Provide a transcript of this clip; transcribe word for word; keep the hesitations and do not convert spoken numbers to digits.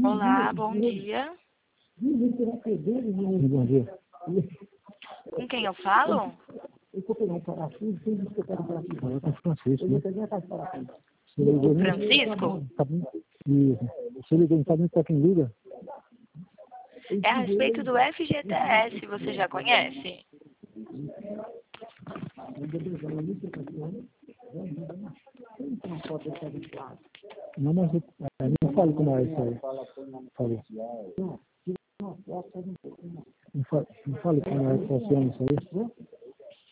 Olá, bom dia. Bom dia. Com quem eu falo? Eu vou pegar um parafuso, tem que escutar um parafuso. Fala com o Francisco, né? Você ligou, né? Francisco? Tá bem? Isso. Você ligou, não sabe nem pra quem liga? É a respeito do F G T S, você já conhece? Não, mas é, não fale como é isso aí. Fale. Não fale, não fale como é que funciona isso aí.